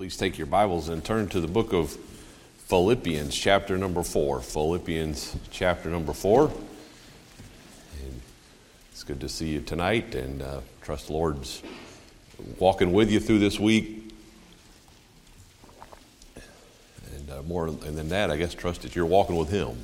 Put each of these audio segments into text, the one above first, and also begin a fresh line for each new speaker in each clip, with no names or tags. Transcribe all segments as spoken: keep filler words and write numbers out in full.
Please take your Bibles and turn to the book of Philippians, chapter number four. Philippians, chapter number four. And it's good to see you tonight, and uh, trust the Lord's walking with you through this week. And uh, more and than that, I guess, trust that you're walking with Him.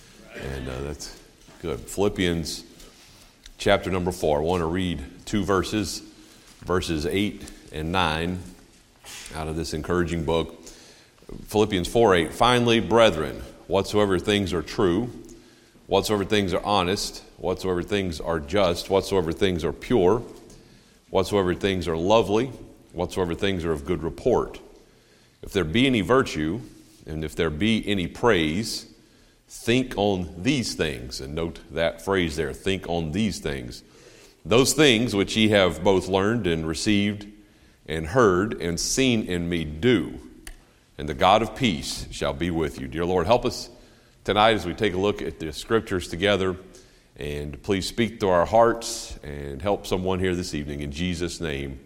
And uh, that's good. Philippians, chapter number four. I want to read two verses, verses eight and nine. Out of this encouraging book. Philippians four eight, finally, brethren, whatsoever things are true, whatsoever things are honest, whatsoever things are just, whatsoever things are pure, whatsoever things are lovely, whatsoever things are of good report. If there be any virtue, and if there be any praise, think on these things. And note that phrase there, think on these things. Those things which ye have both learned and received and heard and seen in me do, and the God of peace shall be with you. Dear Lord, help us tonight as we take a look at the scriptures together, and please speak to our hearts and help someone here this evening. In Jesus' name,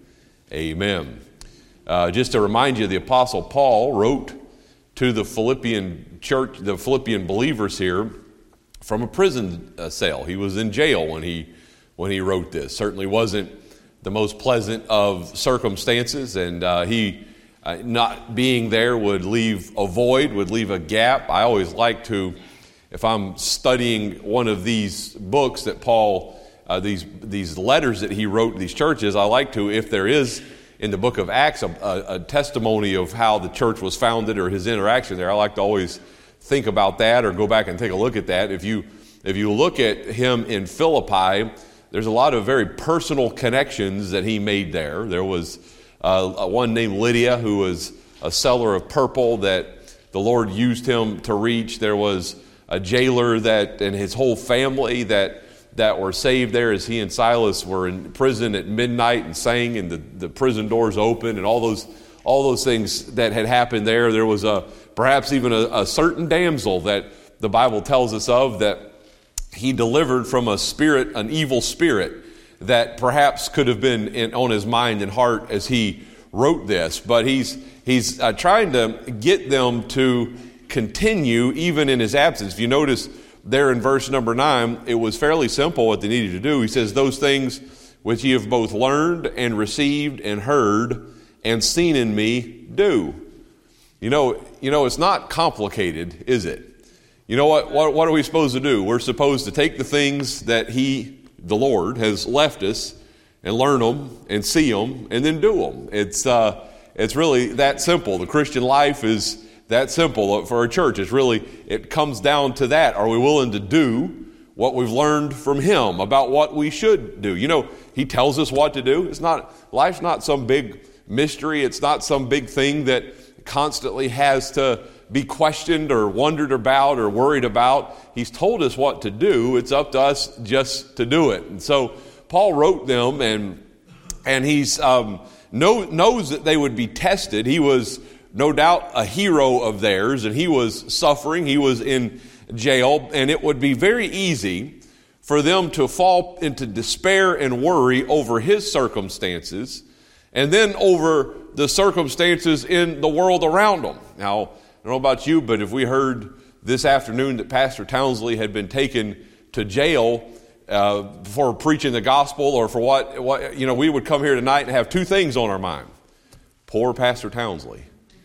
amen. Uh, just to remind you, the Apostle Paul wrote to the Philippian church, the Philippian believers here, from a prison uh, cell. He was in jail when he when he wrote this. Certainly wasn't the most pleasant of circumstances, and uh, he uh, not being there would leave a void, would leave a gap. I always like to, if I'm studying one of these books that Paul, uh, these these letters that he wrote to these churches, I like to, if there is in the book of Acts a, a, a testimony of how the church was founded or his interaction there, I like to always think about that or go back and take a look at that. If you if you look at him in Philippi, there's a lot of very personal connections that he made there. There was uh, one named Lydia who was a seller of purple that the Lord used him to reach. There was a jailer that and his whole family that that were saved there as he and Silas were in prison at midnight and sang, and the, the prison doors open, and all those all those things that had happened there. There was a perhaps even a, a certain damsel that the Bible tells us of that he delivered from a spirit, an evil spirit that perhaps could have been in, on his mind and heart as he wrote this. But he's he's uh, trying to get them to continue even in his absence. If you notice there in verse number nine, it was fairly simple what they needed to do. He says, those things which ye have both learned and received and heard and seen in me, do. You know, you know, it's not complicated, is it? You know what, what, what are we supposed to do? We're supposed to take the things that He, the Lord, has left us and learn them and see them and then do them. It's, uh, it's really that simple. The Christian life is that simple for a church. It's really, it comes down to that. Are we willing to do what we've learned from Him about what we should do? You know, He tells us what to do. It's not, life's not some big mystery. It's not some big thing that constantly has to be questioned or wondered about or worried about. He's told us what to do. It's up to us just to do it. And so Paul wrote them, and and he's um, know, knows that they would be tested. He was no doubt a hero of theirs, and he was suffering. He was in jail, and it would be very easy for them to fall into despair and worry over his circumstances and then over the circumstances in the world around them. Now, I don't know about you, but if we heard this afternoon that Pastor Townsley had been taken to jail uh, for preaching the gospel or for what, what, you know, we would come here tonight and have two things on our mind. Poor Pastor Townsley.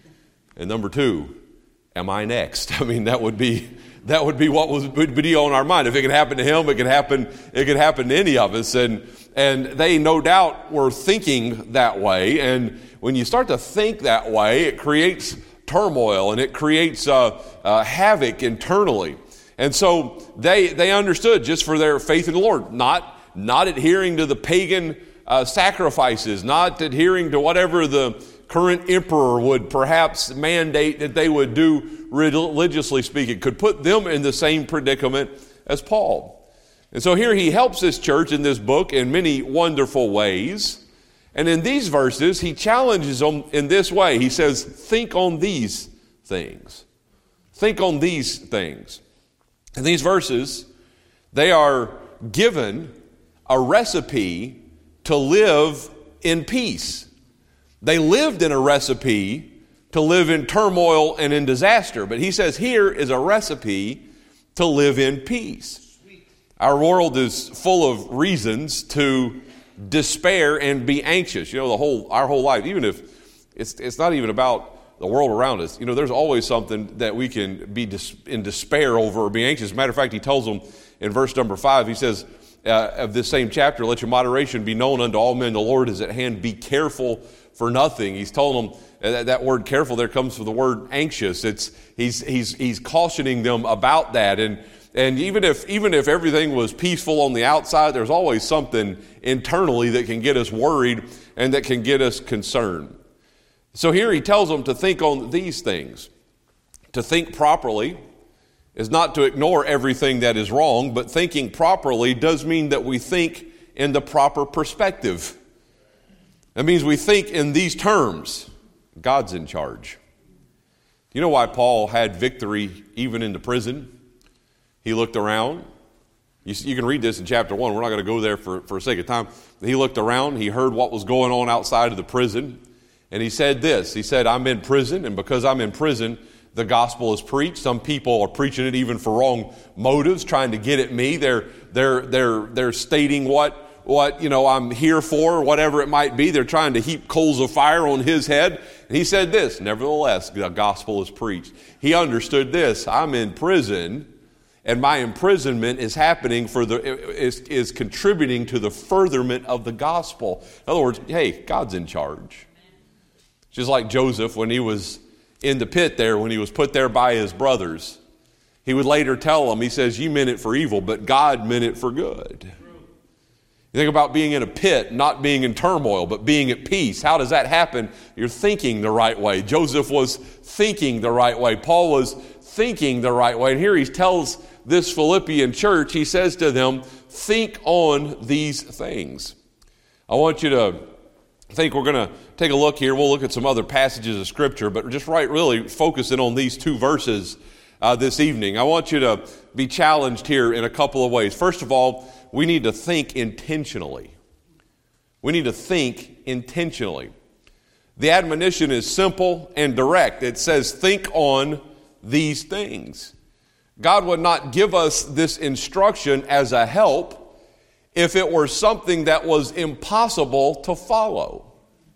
And number two, am I next? I mean, that would be that would be what was, would be on our mind. If it could happen to him, it could happen, it could happen to any of us. And, and they no doubt were thinking that way. And when you start to think that way, it creates turmoil, and it creates uh, uh, havoc internally. And so they they understood, just for their faith in the Lord, not not adhering to the pagan uh, sacrifices, not adhering to whatever the current emperor would perhaps mandate that they would do religiously speaking, could put them in the same predicament as Paul. And so here he helps this church in this book in many wonderful ways. And in these verses, he challenges them in this way. He says, think on these things. Think on these things. In these verses, they are given a recipe to live in peace. They lived in a recipe to live in turmoil and in disaster. But he says here is a recipe to live in peace. Our world is full of reasons to despair and be anxious. You know, the whole our whole life, even if it's it's not even about the world around us. You know, there's always something that we can be dis- in despair over or be anxious. As a matter of fact, he tells them in verse number five, he says, uh, of this same chapter, let your moderation be known unto all men. The Lord is at hand. Be careful for nothing. He's told them, uh, that, that word careful there comes from the word anxious. It's he's he's he's cautioning them about that. And and even if even if everything was peaceful on the outside, there's always something internally that can get us worried and that can get us concerned. So here he tells them to think on these things. To think properly is not to ignore everything that is wrong, but thinking properly does mean that we think in the proper perspective. That means we think in these terms. God's in charge. You know why Paul had victory even in the prison? He looked around. You, you can read this in chapter one. We're not going to go there for, for sake of time. He looked around. He heard what was going on outside of the prison. And he said this. He said, I'm in prison, and because I'm in prison, the gospel is preached. Some people are preaching it even for wrong motives, trying to get at me. They're they're they're they're stating what what you know I'm here for, whatever it might be. They're trying to heap coals of fire on his head. And he said this, nevertheless, the gospel is preached. He understood this. I'm in prison, and my imprisonment is happening for the is is contributing to the furtherment of the gospel. In other words, hey, God's in charge. Just like Joseph when he was in the pit there, when he was put there by his brothers, he would later tell them, he says, you meant it for evil, but God meant it for good. You think about being in a pit, not being in turmoil, but being at peace. How does that happen? You're thinking the right way. Joseph was thinking the right way. Paul was thinking the right way. And here he tells this Philippian church, he says to them, think on these things. I want you to I think we're going to take a look here. We'll look at some other passages of Scripture, but just right really focusing on these two verses uh, this evening. I want you to be challenged here in a couple of ways. First of all, we need to think intentionally. We need to think intentionally. The admonition is simple and direct. It says, think on these things. God would not give us this instruction as a help if it were something that was impossible to follow.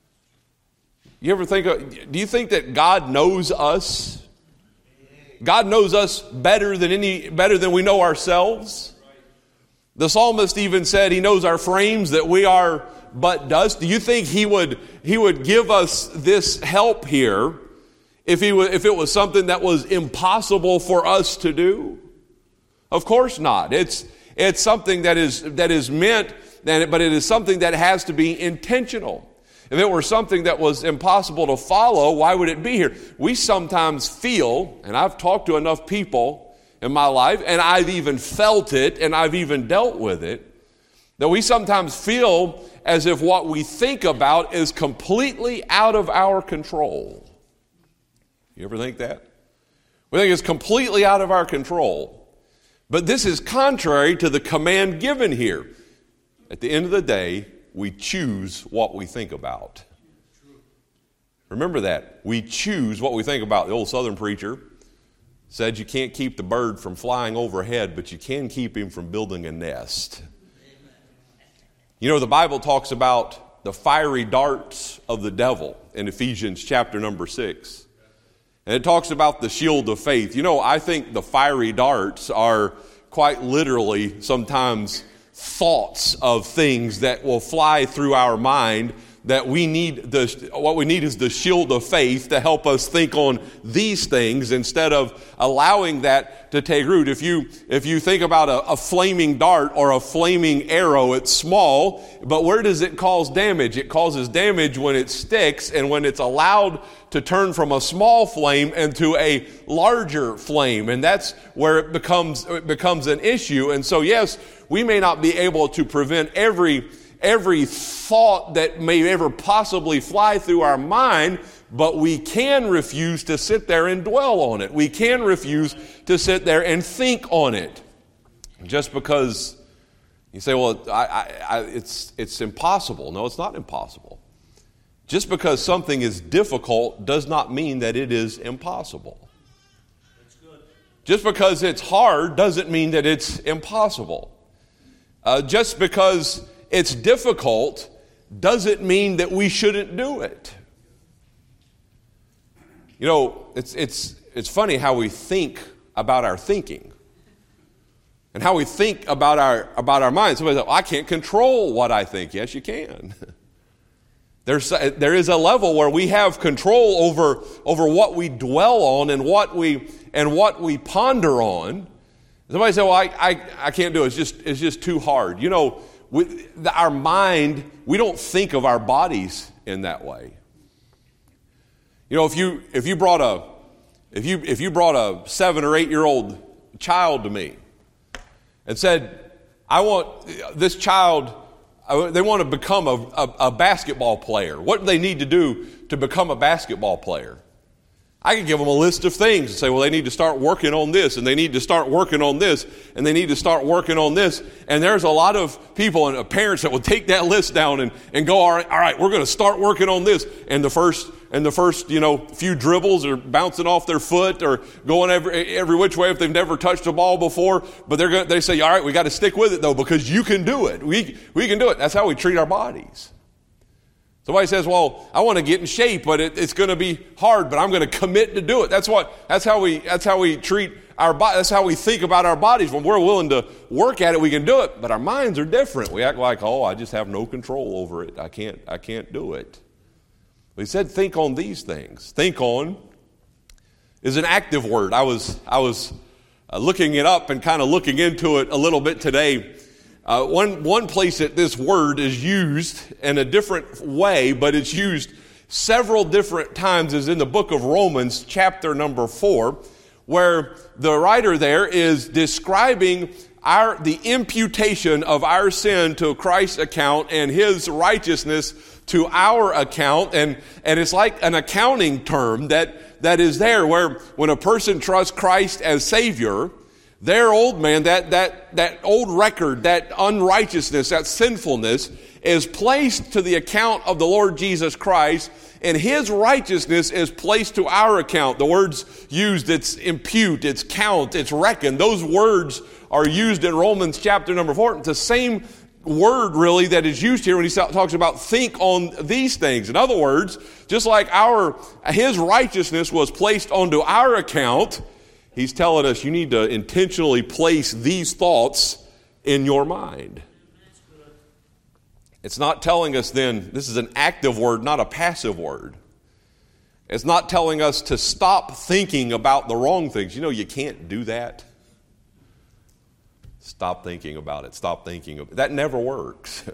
You ever think of, do you think that God knows us? God knows us better than any better than we know ourselves. The psalmist even said he knows our frames, that we are but dust. Do you think he would he would give us this help here if he w- if it was something that was impossible for us to do? Of course not. It's It's something that is that is meant, but it is something that has to be intentional. If it were something that was impossible to follow, why would it be here? We sometimes feel, and I've talked to enough people in my life, and I've even felt it, and I've even dealt with it, that we sometimes feel as if what we think about is completely out of our control. You ever think that? We think it's completely out of our control. But this is contrary to the command given here. At the end of the day, we choose what we think about. Remember that. We choose what we think about. The old Southern preacher said you can't keep the bird from flying overhead, but you can keep him from building a nest. You know, the Bible talks about the fiery darts of the devil in Ephesians chapter number six. And it talks about the shield of faith. You know, I think the fiery darts are quite literally sometimes thoughts of things that will fly through our mind, that we need the what we need is the shield of faith to help us think on these things instead of allowing that to take root. If you if you think about a, a flaming dart or a flaming arrow, it's small, but where does it cause damage? It causes damage when it sticks and when it's allowed to turn from a small flame into a larger flame, and that's where it becomes it becomes an issue. And so, yes, we may not be able to prevent every every thought that may ever possibly fly through our mind, but we can refuse to sit there and dwell on it. We can refuse to sit there and think on it. Just because you say, well, I, I, I, it's, it's impossible. No, it's not impossible. Just because something is difficult does not mean that it is impossible.
That's good.
Just because it's hard doesn't mean that it's impossible. Uh, just because it's difficult doesn't mean that we shouldn't do it. You know, it's it's it's funny how we think about our thinking and how we think about our about our minds. Somebody says, "I can't control what I think." Yes, you can. There's there is a level where we have control over over what we dwell on and what we and what we ponder on. Somebody say, "Well, I I, I can't do it. It's just it's just too hard." You know, with the, our mind, we don't think of our bodies in that way. You know, if you if you brought a if you if you brought a seven or eight year old child to me and said, "I want this child." They want to become a, a, a basketball player. What do they need to do to become a basketball player? I can give them a list of things and say, well, they need to start working on this, and they need to start working on this, and they need to start working on this. And there's a lot of people and parents that will take that list down and, and go, all right, all right, we're going to start working on this. And the first and the first, you know, few dribbles are bouncing off their foot or going every every which way if they've never touched a ball before. But they're going, they say, all right, we got to stick with it though because you can do it. We we can do it. That's how we treat our bodies. Somebody says, well, I want to get in shape, but it, it's going to be hard, but I'm going to commit to do it. That's what, that's how we, that's how we treat our body. That's how we think about our bodies. When we're willing to work at it, we can do it, but our minds are different. We act like, oh, I just have no control over it. I can't, I can't do it. But he said, think on these things. Think on is an active word. I was, I was uh, looking it up and kind of looking into it a little bit today. Uh, one one place that this word is used in a different way, but it's used several different times is in the book of Romans, chapter number four, where the writer there is describing our the imputation of our sin to Christ's account and his righteousness to our account. And, and it's like an accounting term that, that is there where when a person trusts Christ as Savior, their old man, that, that, that old record, that unrighteousness, that sinfulness is placed to the account of the Lord Jesus Christ, and his righteousness is placed to our account. The words used, it's impute, it's count, it's reckon. Those words are used in Romans chapter number four. It's the same word really that is used here when he talks about think on these things. In other words, just like our his righteousness was placed onto our account, he's telling us you need to intentionally place these thoughts in your mind. It's not telling us then, this is an active word, not a passive word. It's not telling us to stop thinking about the wrong things. You know, you can't do that. Stop thinking about it. Stop thinking of it. That never works.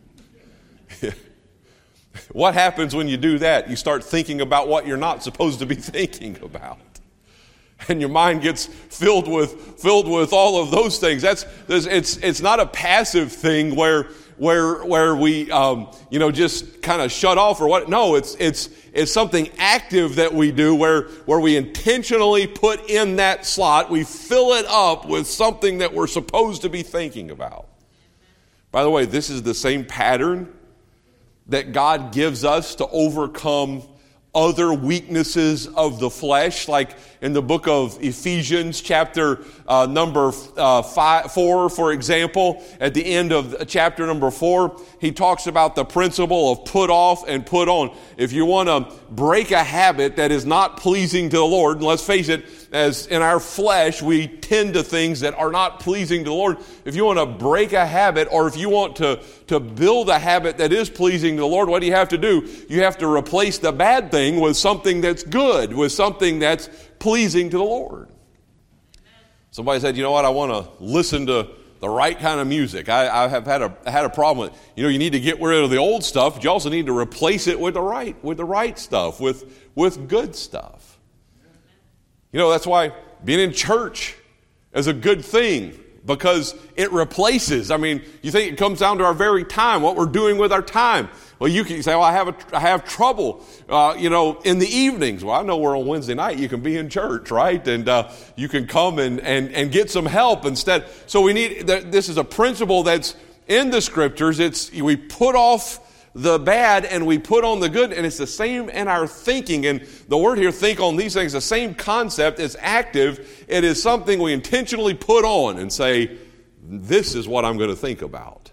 What happens when you do that? You start thinking about what you're not supposed to be thinking about. And your mind gets filled with filled with all of those things. That's it's it's not a passive thing where where where we um, you know just kind of shut off or what. No, it's it's it's something active that we do where where we intentionally put in that slot. We fill it up with something that we're supposed to be thinking about. By the way, this is the same pattern that God gives us to overcome other weaknesses of the flesh, like in the book of Ephesians, chapter uh, number uh, five, four, for example. At the end of chapter number four, he talks about the principle of put off and put on. If you want to break a habit that is not pleasing to the Lord, and let's face it, as in our flesh, we tend to things that are not pleasing to the Lord. If you want to break a habit, or if you want to, to build a habit that is pleasing to the Lord, what do you have to do? You have to replace the bad thing with something that's good, with something that's pleasing to the Lord. Somebody said, you know what, I want to listen to the right kind of music. I, I have had a had a problem with, you know, you need to get rid of the old stuff, but you also need to replace it with the right, with the right stuff, with, with good stuff. You know, that's why being in church is a good thing, because it replaces. I mean, you think it comes down to our very time, what we're doing with our time. Well, you can say, well, I have a, I have trouble, uh, you know, in the evenings. Well, I know we're on Wednesday night. You can be in church, right? And uh, you can come and, and, and get some help instead. So we need, this is a principle that's in the scriptures. It's, we put off the bad and we put on the good, and it's the same in our thinking. And the word here, think on these things, the same concept is active. It is something we intentionally put on and say, this is what I'm going to think about.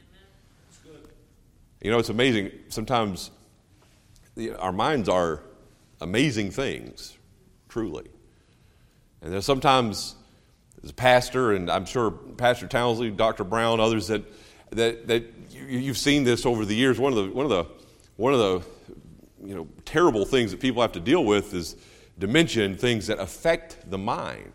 You know, it's amazing. Sometimes our minds are amazing things, truly. And there's sometimes, as a pastor, and I'm sure Pastor Townsley, Doctor Brown, others that that that you, you've seen this over the years. One of the one of the one of the you know terrible things that people have to deal with is dementia and things that affect the mind.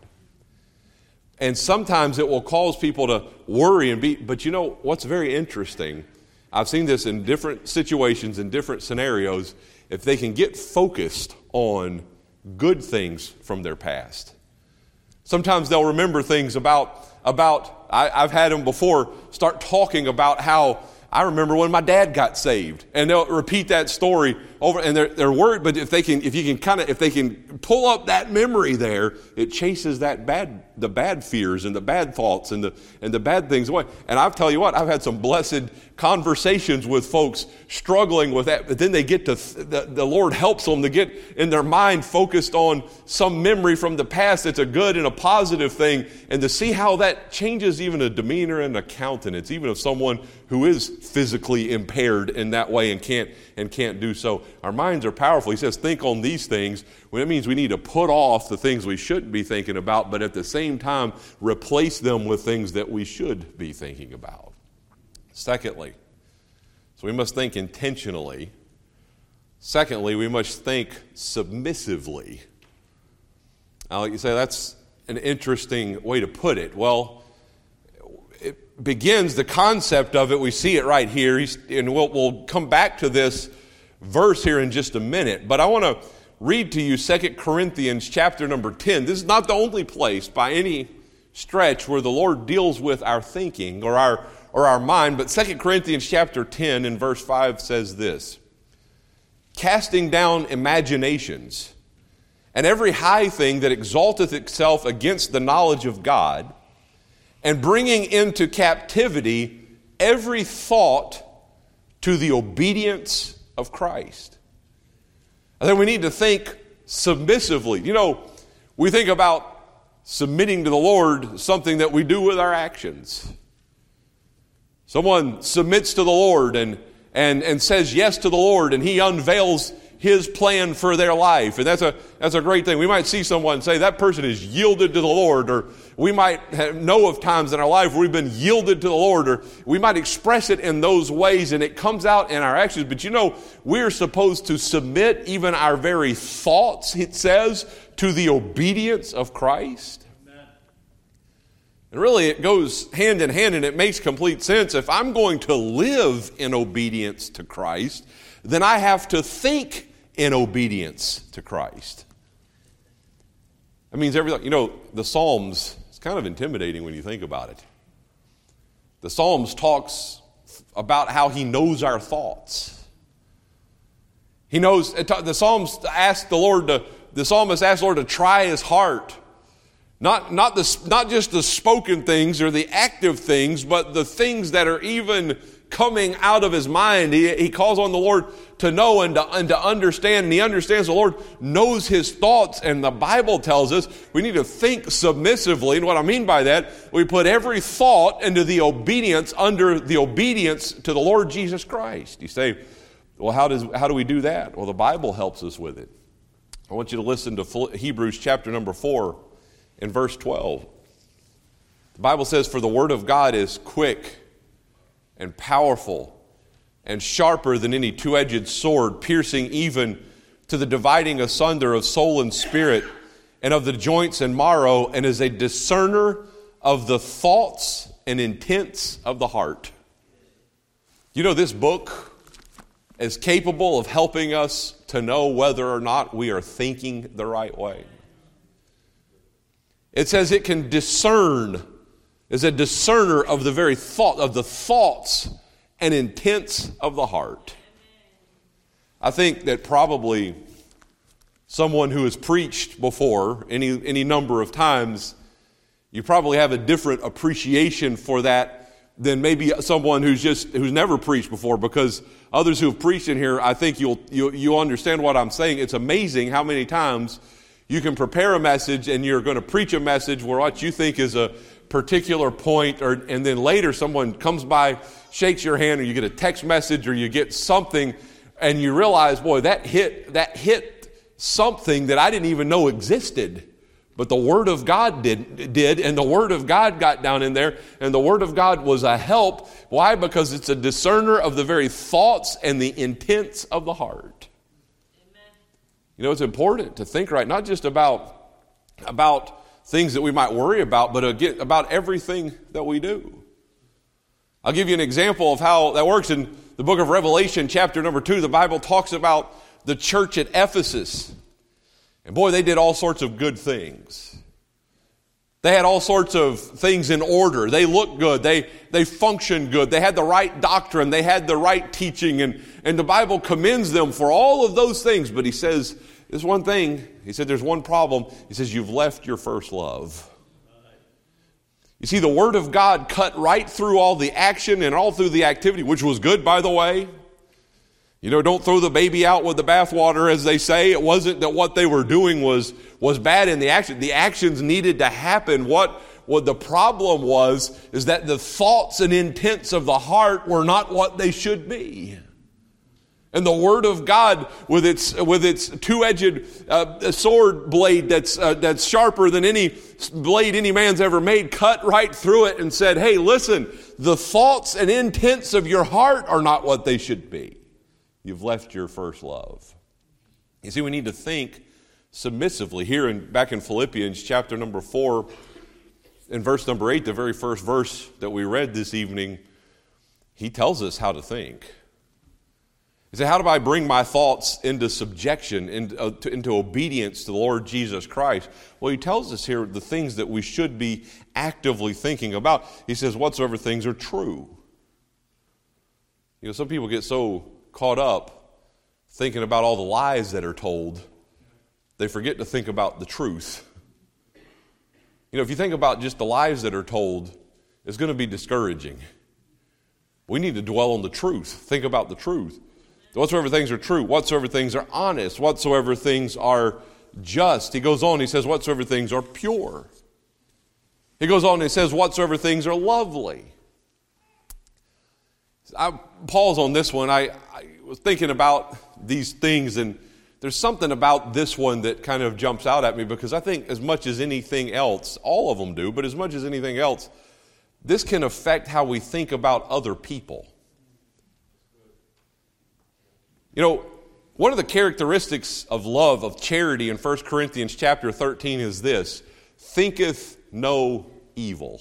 And sometimes it will cause people to worry and be. But you know what's very interesting? I've seen this in different situations, in different scenarios. If they can get focused on good things from their past. Sometimes they'll remember things about, about I, I've had them before start talking about how I remember when my dad got saved, and they'll repeat that story over, and they're, they're worried, but if they can, if you can kind of, if they can pull up that memory there, it chases that bad, the bad fears and the bad thoughts and the, and the bad things away. And I'll tell you what, I've had some blessed conversations with folks struggling with that, but then they get to, the, the Lord helps them to get in their mind focused on some memory from the past that's a good and a positive thing, and to see how that changes even a demeanor and a countenance, even of someone who is physically impaired in that way and can't and can't do so. Our minds are powerful. He says, think on these things. Well, that means we need to put off the things we shouldn't be thinking about, but at the same time, replace them with things that we should be thinking about. Secondly, so we must think intentionally. Secondly, we must think submissively. Now, you say that's an interesting way to put it. Well, it begins, the concept of it, we see it right here, and we'll, we'll come back to this verse here in just a minute, but I want to read to you Second Corinthians chapter number ten. This is not the only place by any stretch where the Lord deals with our thinking or our or our mind, but Second Corinthians chapter ten in verse five says this: casting down imaginations and every high thing that exalteth itself against the knowledge of God, and bringing into captivity every thought to the obedience of Christ. I think we need to think submissively. You know, we think about submitting to the Lord, something that we do with our actions. Someone submits to the Lord and, and, and says yes to the Lord, and He unveils His plan for their life. And that's a, that's a great thing. We might see someone say that person is yielded to the Lord, or we might have, know of times in our life where we've been yielded to the Lord, or we might express it in those ways and it comes out in our actions. But you know, we're supposed to submit even our very thoughts, it says, to the obedience of Christ. Amen. And really it goes hand in hand, and it makes complete sense. If I'm going to live in obedience to Christ, then I have to think in obedience to Christ. That means everything. You know, the Psalms, it's kind of intimidating when you think about it. The Psalms talks about how He knows our thoughts. He knows, the Psalms ask the Lord to, the psalmist asks the Lord to try his heart. Not, not, the, not just the spoken things or the active things, but the things that are even coming out of his mind. He, he calls on the Lord to know and to, and to understand, and he understands the Lord knows his thoughts, and the Bible tells us we need to think submissively. And what I mean by that, we put every thought into the obedience, under the obedience to the Lord Jesus Christ. You say, well, how does how do we do that? Well, the Bible helps us with it. I want you to listen to Hebrews chapter number four and verse twelve. The Bible says, for the word of God is quick and powerful and sharper than any two-edged sword, piercing even to the dividing asunder of soul and spirit and of the joints and marrow, and is a discerner of the thoughts and intents of the heart. You know, this book is capable of helping us to know whether or not we are thinking the right way. It says it can discern, is a discerner of the very thought, of the thoughts and intents of the heart. I think that probably someone who has preached before any, any number of times, you probably have a different appreciation for that than maybe someone who's just who's never preached before, because others who have preached in here, I think you'll you'll, you'll understand what I'm saying. It's amazing how many times you can prepare a message and you're going to preach a message where what you think is a particular point, or and then later someone comes by, shakes your hand, or you get a text message, or you get something, and you realize, boy, that hit that hit something that I didn't even know existed. But the Word of God did, did, and the Word of God got down in there, and the Word of God was a help. Why? Because it's a discerner of the very thoughts and the intents of the heart. Amen. You know, it's important to think right, not just about, about things that we might worry about, but again, about everything that we do. I'll give you an example of how that works. In the book of Revelation, chapter number two, the Bible talks about the church at Ephesus. And boy, they did all sorts of good things. They had all sorts of things in order. They looked good. They they functioned good. They had the right doctrine. They had the right teaching. And, and the Bible commends them for all of those things. But he says, there's one thing. He said, there's one problem. He says, you've left your first love. You see, the Word of God cut right through all the action and all through the activity, which was good, by the way. You know, don't throw the baby out with the bathwater, as they say. It wasn't that what they were doing was, was bad in the action. The actions needed to happen. What, what the problem was is that the thoughts and intents of the heart were not what they should be. And the Word of God, with its with its two-edged uh, sword blade that's uh, that's sharper than any blade any man's ever made, cut right through it and said, hey, listen, the thoughts and intents of your heart are not what they should be. You've left your first love. You see, we need to think submissively. Here in back in Philippians chapter number four, in verse number eight, the very first verse that we read this evening, he tells us how to think. He said, how do I bring my thoughts into subjection, into, uh, to, into obedience to the Lord Jesus Christ? Well, he tells us here the things that we should be actively thinking about. He says, whatsoever things are true. You know, some people get so caught up thinking about all the lies that are told, they forget to think about the truth. You know, if you think about just the lies that are told, it's going to be discouraging. We need to dwell on the truth. Think about the truth. Whatsoever things are true, whatsoever things are honest, whatsoever things are just. He goes on, he says, whatsoever things are pure. He goes on and he says, whatsoever things are lovely. I pause on this one. I, I was thinking about these things, and there's something about this one that kind of jumps out at me, because I think as much as anything else, all of them do, but as much as anything else, this can affect how we think about other people. You know, one of the characteristics of love, of charity in First Corinthians chapter thirteen is this: thinketh no evil.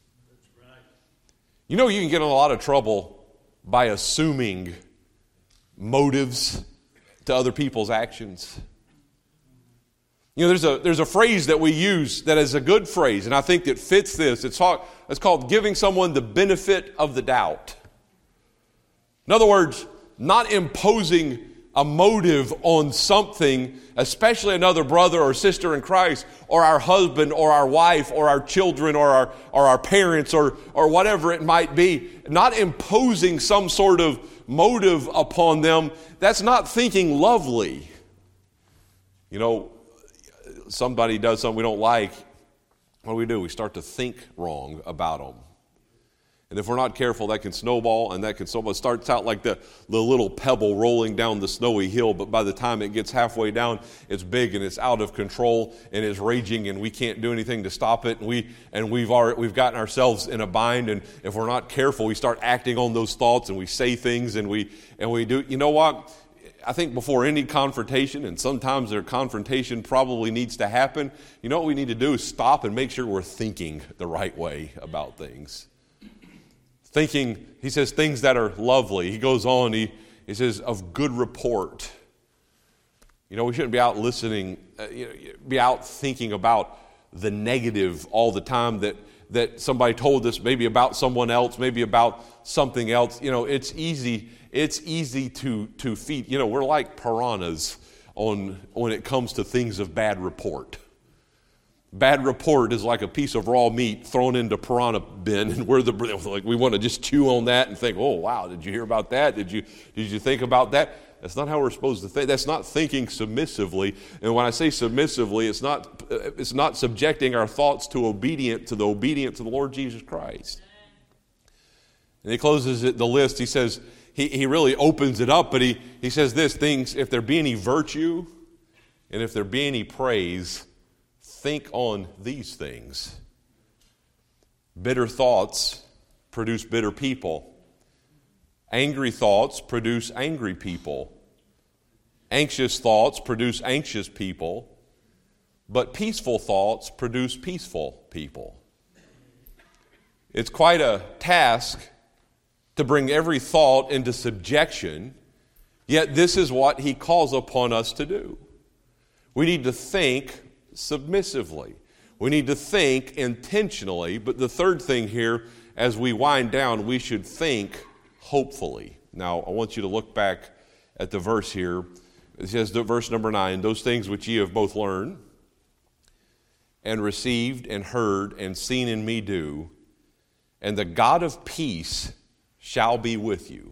You know, you can get in a lot of trouble by assuming motives to other people's actions. You know, there's a there's a phrase that we use that is a good phrase, and I think that fits this. It's called, it's called giving someone the benefit of the doubt. In other words, not imposing a motive on something, especially another brother or sister in Christ, or our husband or our wife or our children or our, or our parents or, or whatever it might be. Not imposing some sort of motive upon them. That's not thinking lovely. You know, somebody does something we don't like. What do we do? We start to think wrong about them. And if we're not careful, that can snowball, and that can snowball. It starts out like the, the little pebble rolling down the snowy hill, but by the time it gets halfway down, it's big and it's out of control and it's raging, and we can't do anything to stop it. And we and we've already, we've gotten ourselves in a bind. And if we're not careful, we start acting on those thoughts, and we say things, and we and we do. You know what? I think before any confrontation, and sometimes their confrontation probably needs to happen. You know what we need to do is stop and make sure we're thinking the right way about things. Thinking, he says, things that are lovely. He goes on, he, he says, of good report. You know, we shouldn't be out listening, uh, you know, be out thinking about the negative all the time that, that somebody told us, maybe about someone else, maybe about something else. You know, it's easy, it's easy to, to feed. You know, we're like piranhas on when it comes to things of bad report. Bad report is like a piece of raw meat thrown into piranha bin, and we're the like we want to just chew on that and think, "Oh, wow, did you hear about that? Did you did you think about that?" That's not how we're supposed to think. That's not thinking submissively. And when I say submissively, it's not it's not subjecting our thoughts to obedient to the obedience of the Lord Jesus Christ. And he closes it, the list. He says he he really opens it up, but he he says this things: if there be any virtue, and if there be any praise, think on these things. Bitter thoughts produce bitter people. Angry thoughts produce angry people. Anxious thoughts produce anxious people. But peaceful thoughts produce peaceful people. It's quite a task to bring every thought into subjection, yet this is what he calls upon us to do. We need to think submissively. We need to think intentionally, but the third thing here, as we wind down, we should think hopefully. Now, I want you to look back at the verse here. It says, verse number nine, those things which ye have both learned and received and heard and seen in me do, and the God of peace shall be with you.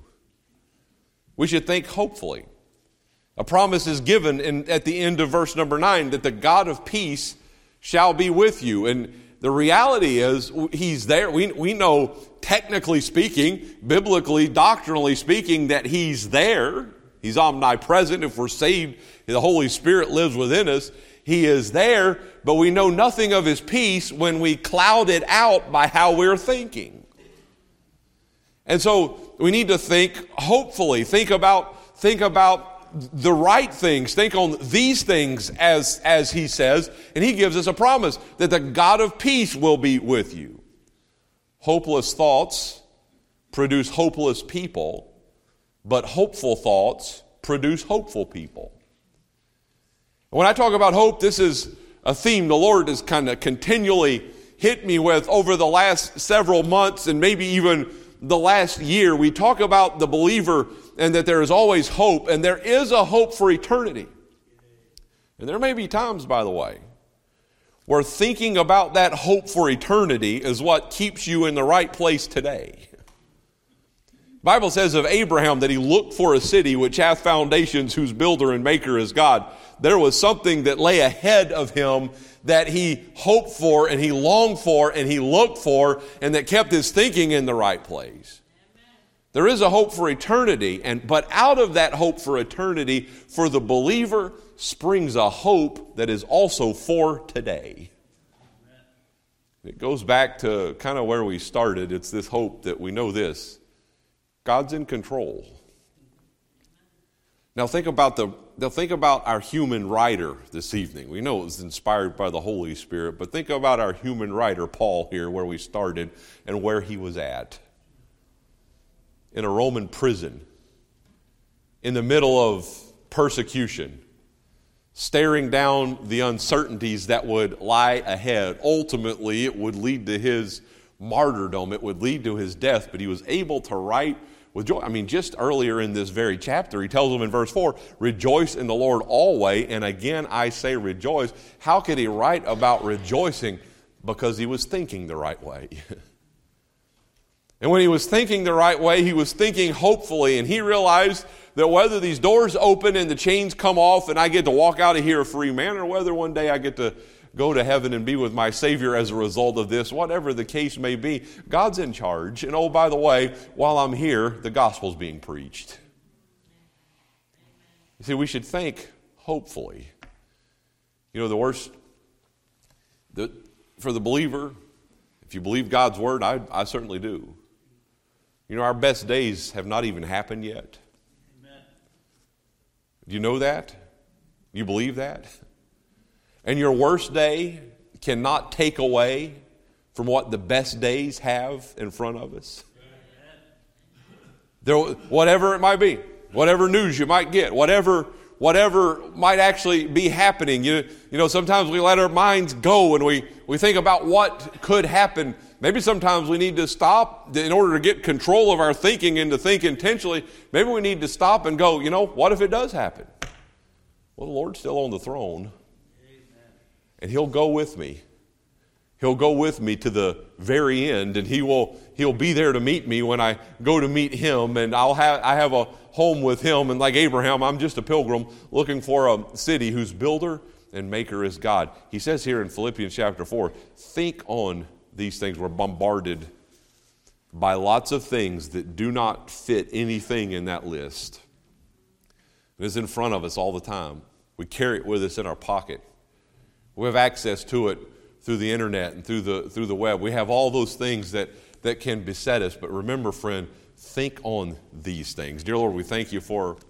We should think hopefully. A promise is given in, at the end of verse number nine that the God of peace shall be with you. And the reality is he's there. We, we know, technically speaking, biblically, doctrinally speaking, that he's there. He's omnipresent. If we're saved, the Holy Spirit lives within us. He is there, but we know nothing of his peace when we cloud it out by how we're thinking. And so we need to think hopefully. Think about, think about the right things. Think on these things, as, as he says, and he gives us a promise that the God of peace will be with you. Hopeless thoughts produce hopeless people, but hopeful thoughts produce hopeful people. When I talk about hope, this is a theme the Lord has kind of continually hit me with over the last several months and maybe even the last year. We talk about the believer and that there is always hope, and there is a hope for eternity. And there may be times, by the way, where thinking about that hope for eternity is what keeps you in the right place today. The Bible says of Abraham that he looked for a city which hath foundations, whose builder and maker is God. There was something that lay ahead of him that he hoped for and he longed for and he looked for, and that kept his thinking in the right place. There is a hope for eternity, and but out of that hope for eternity, for the believer, springs a hope that is also for today. It goes back to kind of where we started. It's this hope that we know this: God's in control. Now think about the now think about our human writer this evening. We know it was inspired by the Holy Spirit, but think about our human writer, Paul, here, where we started and where he was at. In a Roman prison, in the middle of persecution, staring down the uncertainties that would lie ahead. Ultimately, it would lead to his martyrdom. It would lead to his death, but he was able to write with joy. I mean, just earlier in this very chapter, he tells them in verse four, rejoice in the Lord always, and again I say rejoice. How could he write about rejoicing? Because he was thinking the right way. And when he was thinking the right way, he was thinking hopefully, and he realized that whether these doors open and the chains come off and I get to walk out of here a free man, or whether one day I get to go to heaven and be with my Savior as a result of this, whatever the case may be, God's in charge. And oh, by the way, while I'm here, the gospel's being preached. You see, we should think hopefully. You know, the worst, the, for the believer, if you believe God's word, I, I certainly do. You know, our best days have not even happened yet. Amen. Do you know that? You believe that? And your worst day cannot take away from what the best days have in front of us. There, whatever it might be, whatever news you might get, whatever whatever might actually be happening. You, you know, sometimes we let our minds go and we, we think about what could happen. Maybe sometimes we need to stop in order to get control of our thinking and to think intentionally. Maybe we need to stop and go, you know, what if it does happen? Well, the Lord's still on the throne. and He'll go with me. He'll go with me to the very end, and He will He'll be there to meet me when I go to meet Him, and I'll have I have a home with Him. And like Abraham, I'm just a pilgrim looking for a city whose builder and maker is God. He says here in Philippians chapter four, think on these things. We're bombarded by lots of things that do not fit anything in that list. It is in front of us all the time. We carry it with us in our pocket. We have access to it through the internet and through the through the web. We have all those things that, that can beset us. But remember, friend, think on these things. Dear Lord, we thank you for